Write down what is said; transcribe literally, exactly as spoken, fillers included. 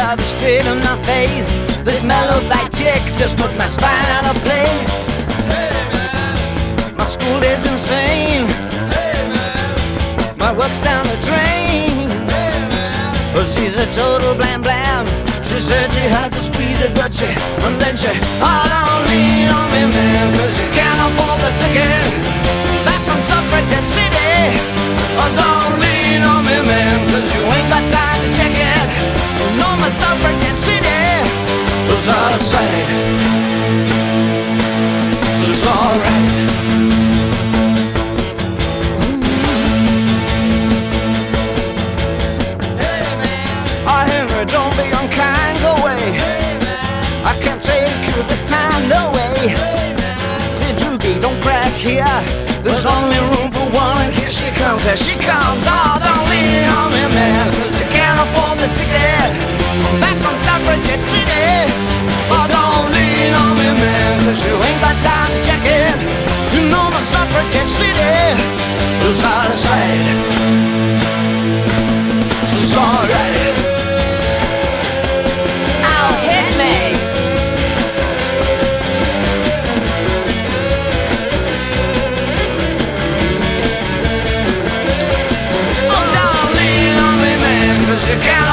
to straighten my face. This mellow white chick just put my spine out of place. My school is insane. My work's down the drain. But she's a total blam blam. She said she had to squeeze it, but she, and then she, oh, don't lean on me, man, cause you can't afford the ticket back from Suffragette City. Oh, don't lean on me, man, cause you ain't got time to check it. No, my Suffragette City was out of sight. She's alright. Don't be unkind, go away. I can't take you this time, no way. Doogie, don't crash here. There's only room for one. Here she comes, here she comes. Oh, don't lean on me, man, cause you can't afford the ticket back from Suffragette City. Oh, don't lean on me, man, cause you ain't got time to check it. You know my Suffragette City is out of sight. She's alright. You can't